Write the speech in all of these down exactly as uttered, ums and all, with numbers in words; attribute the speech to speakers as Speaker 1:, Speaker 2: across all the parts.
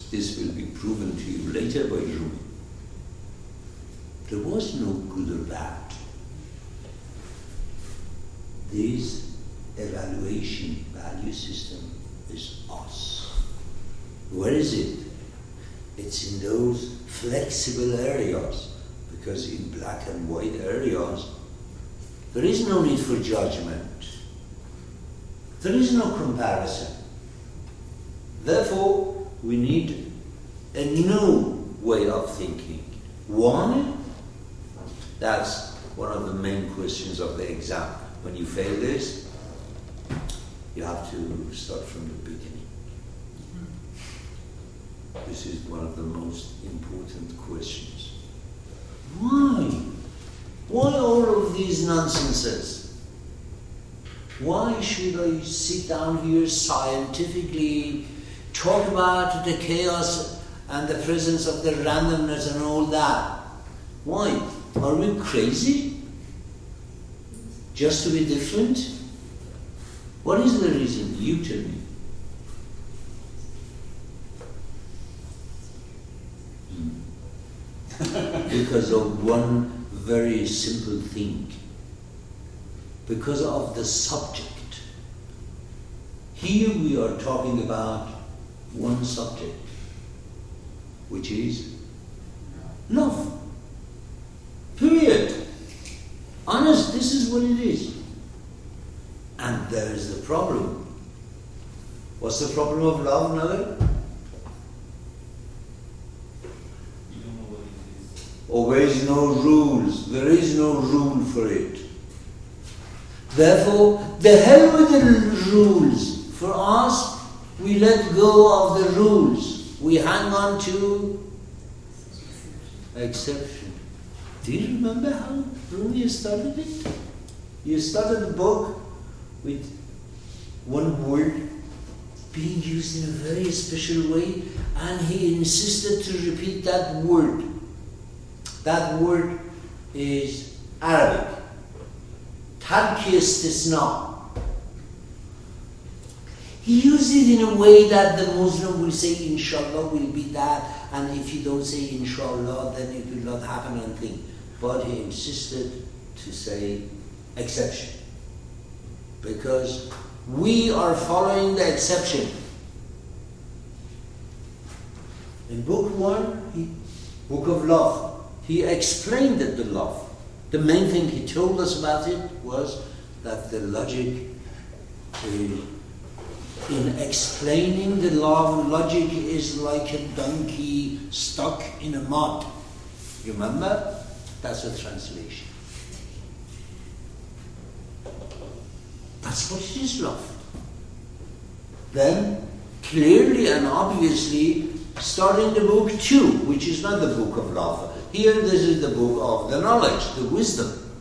Speaker 1: this will be proven to you later by Rumi. There was no good or bad. This evaluation value system is us. Where is it? It's in those flexible areas, because in black and white areas, there is no need for judgment. There is no comparison. Therefore, we need a new way of thinking. One, that's one of the main questions of the exam. When you fail this, you have to start from the beginning. This is one of the most important questions. Why? Why all of these nonsenses? Why should I sit down here scientifically, talk about the chaos and the presence of the randomness and all that? Why? Are we crazy? Just to be different? What is the reason? You tell me. Hmm. Because of one very simple thing. Because of the subject. Here we are talking about one subject, which is love. Period. Honest, this is what it is. And there is the problem. What's the problem of love, Nagar? Obeys no rules. There is no rule for it. Therefore, the hell with the rules. For us, we let go of the rules. We hang on to exception. Do you remember how Rumi started it? You started the book with one word being used in a very special way, and he insisted to repeat that word. That word is Arabic. Tarki istisna. He used it in a way that the Muslim will say, inshallah will be that, and if you don't say inshallah, then it will not happen anything. But he insisted to say exception. Because we are following the exception. In book one, he, book of love, he explained that the love. The main thing he told us about it was that the logic, uh, in explaining the love, logic is like a donkey stuck in a mud. You remember? That's a translation. That's what it is, love. Then, clearly and obviously, starting the book two, which is not the book of love. Here, this is the book of the knowledge, the wisdom.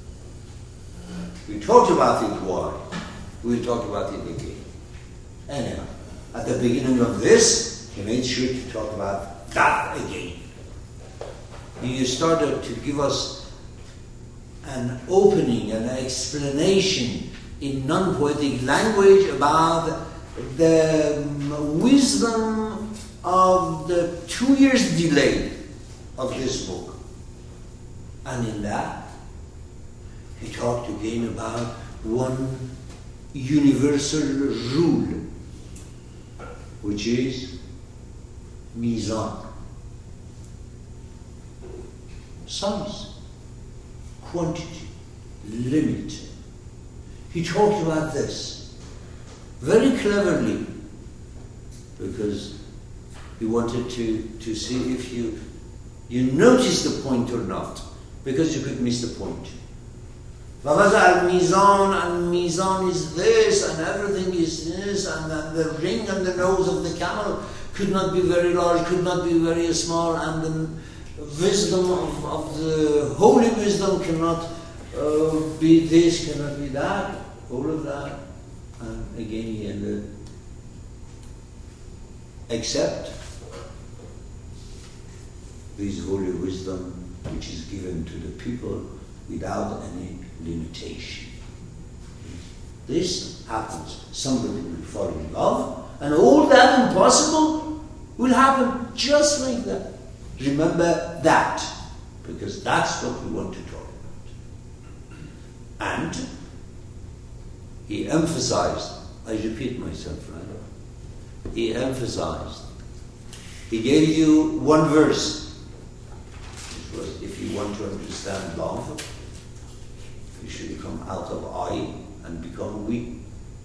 Speaker 1: We talked about it why. We'll talk about it again. Anyhow, at the beginning of this, he made sure to talk about that again. He started to give us an opening, an explanation in non-poetic language about the wisdom of the two years delay of this book. And in that, he talked again about one universal rule, which is mizan. Size, quantity, limit. He talked about this very cleverly because he wanted to, to see if you you notice the point or not, because you could miss the point. Al-Mizan, and Mizan is this, and everything is this, and then the ring and the nose of the camel could not be very large, could not be very small, and the wisdom of, of the holy wisdom cannot uh, be this, cannot be that, all of that. And again he ended, except this holy wisdom which is given to the people without any limitation. This happens. Somebody will fall in love, and all that impossible will happen just like that. Remember that, because that's what we want to talk about. And he emphasized, I repeat myself, right? He emphasized, he gave you one verse, which was, if you want to understand love, you should come out of I and become we.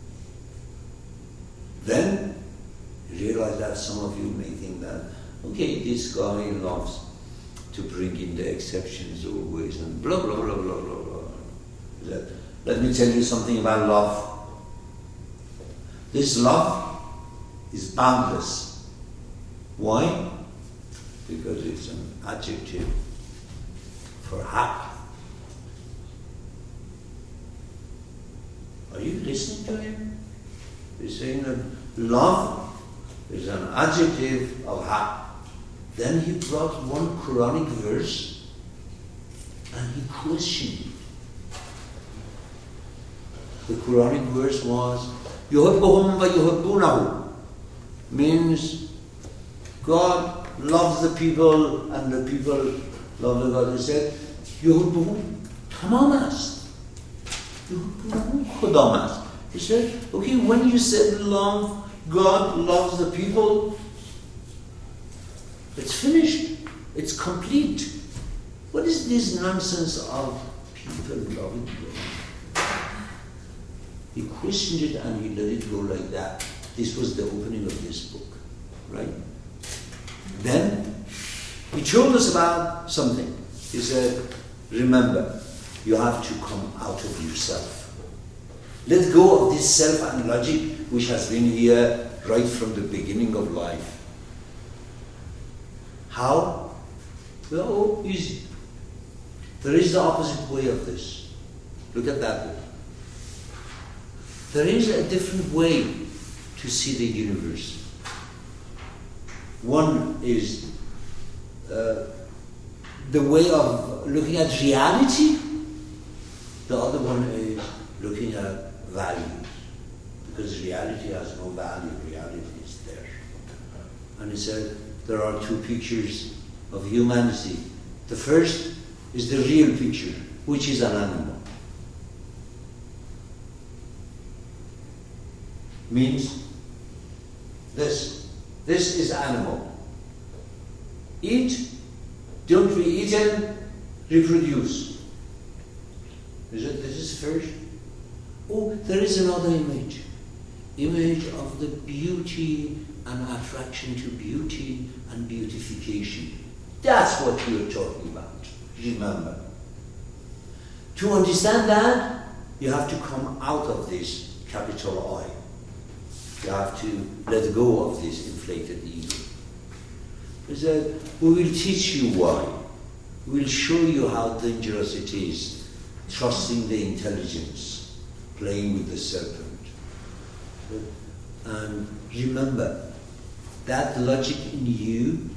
Speaker 1: Then you realize that some of you may think that, okay, this guy loves to bring in the exceptions always and blah, blah, blah, blah, blah, blah. Let, let me tell you something about love. This love is boundless. Why? Because it's an adjective for happy. Are you listening to him? He's saying that love is an adjective of happy. Then he brought one Quranic verse and he questioned it. The Quranic verse was, يُحِبُّهُمْ وَيُحِبُّونَهُ, means God loves the people and the people love the God. He said, يُحِبُّهُمْ tamam ast. يُحِبُّهُمْ khudam ast. He said, okay, when you said love, God loves the people, it's finished. It's complete. What is this nonsense of people loving God? He questioned it and he let it go like that. This was the opening of this book, right? Then he told us about something. He said, remember, you have to come out of yourself. Let go of this self and logic which has been here right from the beginning of life. How? Well, easy. There is the opposite way of this. Look at that way. There is a different way to see the universe. One is uh, the way of looking at reality. The other one is looking at values. Because reality has no value. Reality is there. And he said, there are two pictures of humanity. The first is the real picture, which is an animal. Means this. This is animal. Eat, don't be eaten, reproduce. Is it, this is first? Oh, there is another image. Image of the beauty and attraction to beauty and beautification. That's what we are talking about. Remember. To understand that, you have to come out of this capital I. You have to let go of this inflated ego. He said, we will teach you why. We will show you how dangerous it is, trusting the intelligence, playing with the serpent. And remember, that logic in you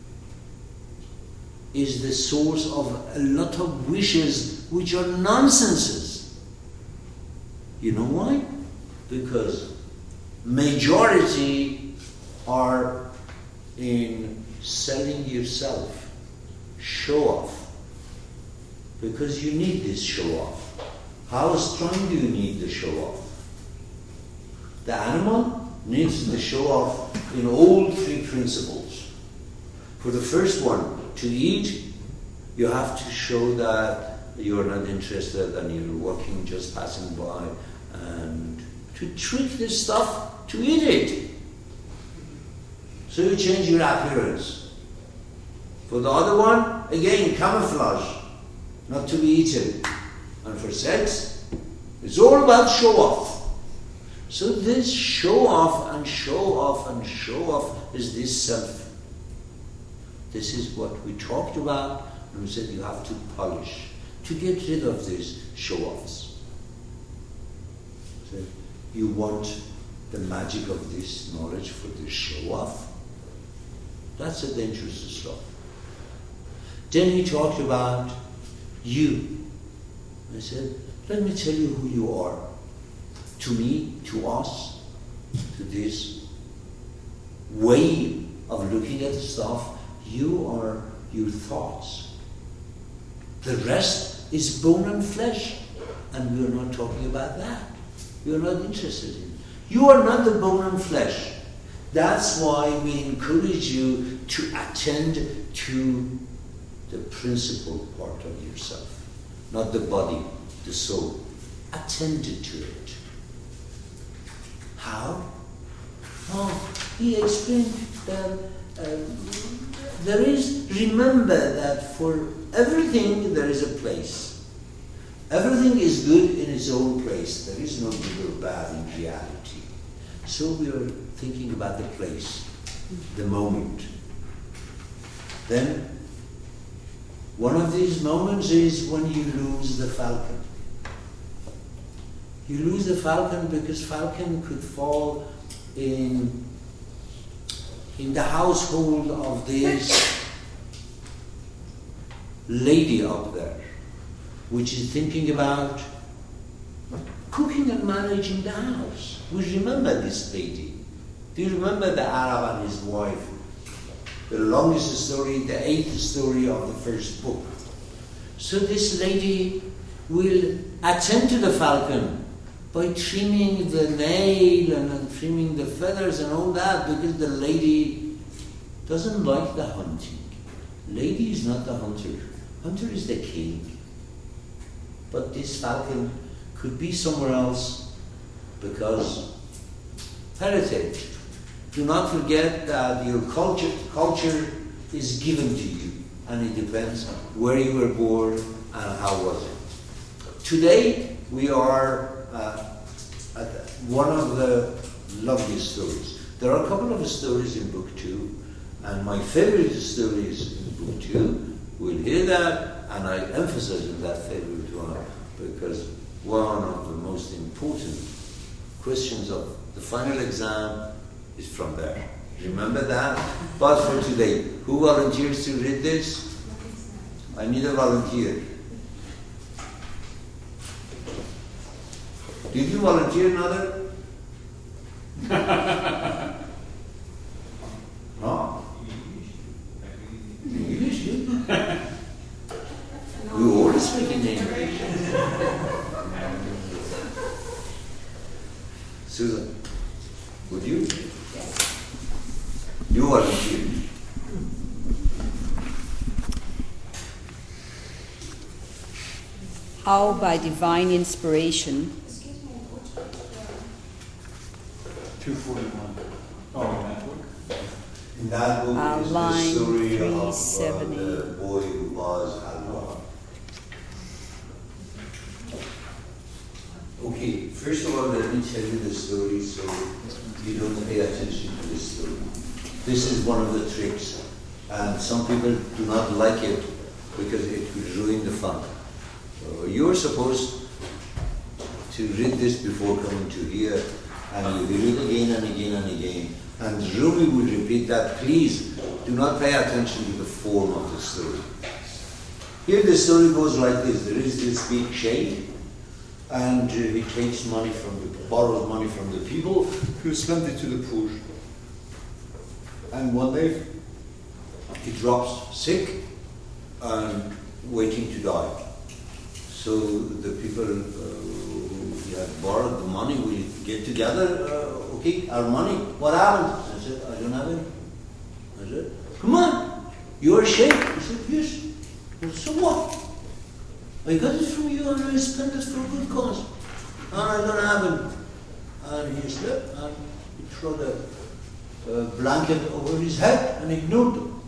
Speaker 1: is the source of a lot of wishes which are nonsenses. You know why? Because majority are in selling yourself, show off. Because you need this show off. How strong do you need the show off? The animal needs the show off in all three principles. For the first one, to eat, you have to show that you're not interested and you're walking, just passing by, and to trick this stuff to eat it. So you change your appearance. For the other one, again, camouflage, not to be eaten. And for sex, it's all about show off. So this show off and show off and show off is this self. This is what we talked about, and we said you have to polish to get rid of these show-offs. So you want the magic of this knowledge for the show-off? That's a dangerous stuff. Then he talked about you. I said, let me tell you who you are. To me, to us, to this way of looking at the stuff, you are your thoughts. The rest is bone and flesh, and we're not talking about that. You're not interested in it. You are not the bone and flesh. That's why we encourage you to attend to the principal part of yourself, not the body, the soul. Attend to it. How? Oh, he explained that um, there is, remember that for everything there is a place. Everything is good in its own place. There is no good or bad in reality. So we are thinking about the place, the moment. Then, one of these moments is when you lose the falcon. You lose the falcon because falcon could fall in, in the household of this lady up there, which is thinking about cooking and managing the house. We remember this lady. Do you remember the Arab and his wife? The longest story, the eighth story of the first book. So this lady will attend to the falcon by trimming the nail and, and trimming the feathers and all that, because the lady doesn't like the hunting. Lady is not the hunter. Hunter is the king. But this falcon could be somewhere else because heritage. Do not forget that your culture, culture is given to you, and it depends where you were born and how was it. Today we are uh, at one of the loveliest stories. There are a couple of stories in book two, and my favorite story is in book two. We'll hear that, and I emphasize on that favorite one because one of the most important questions of the final exam is from there. Remember that? But for today, who volunteers to read this? I need a volunteer. Did you volunteer, another? No? English? We all speak in English. Susan, would you? You volunteer.
Speaker 2: How by divine inspiration.
Speaker 3: two forty-one. Oh, in that book?
Speaker 1: In that book
Speaker 2: Uh,
Speaker 1: is the
Speaker 2: line
Speaker 1: story
Speaker 2: three
Speaker 1: of uh,
Speaker 2: seventy.
Speaker 1: the boy who was Halwa. Okay, first of all, let me tell you the story so you don't pay attention to this story. This is one of the tricks, and some people do not like it because it will ruin the fun. So you're supposed to read this before coming to here, and you read it again and again and again. And Rumi will repeat that. Please do not pay attention to the form of the story. Here the story goes like this. There is this big sheikh, and uh, he takes money from the, borrows money from the people who spend it to the poor. And one day he drops sick and waiting to die. So the people uh, who he had borrowed the money will get together. Uh, okay, our money. What happened? I said, I don't have any. I said, come on, you're a sheikh. He said, yes. Well, so what? I got it from you and I spent it for a good cause. And I don't have it. And he slept and he threw the uh, blanket over his head and ignored them.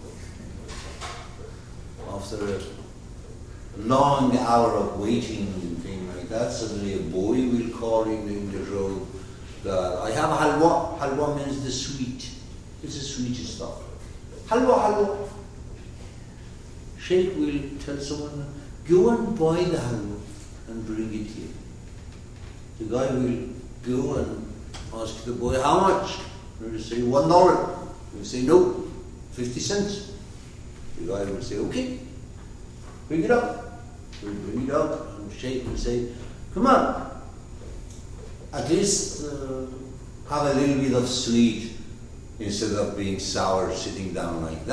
Speaker 1: After a long hour of waiting and thing like that, suddenly a boy will call in, in the road that I have halwa. Halwa means the sweet. It's the sweetest stuff. Halwa, halwa. Sheikh will tell someone, go and buy the halwa and bring it here. The guy will go and ask the boy, how much? He will say, one dollar. He will say, no, fifty cents. The guy will say, okay, bring it up. He will bring it up, and Sheikh will say, come on, at least uh, have a little bit of sweet. instead of being sour sitting down like that.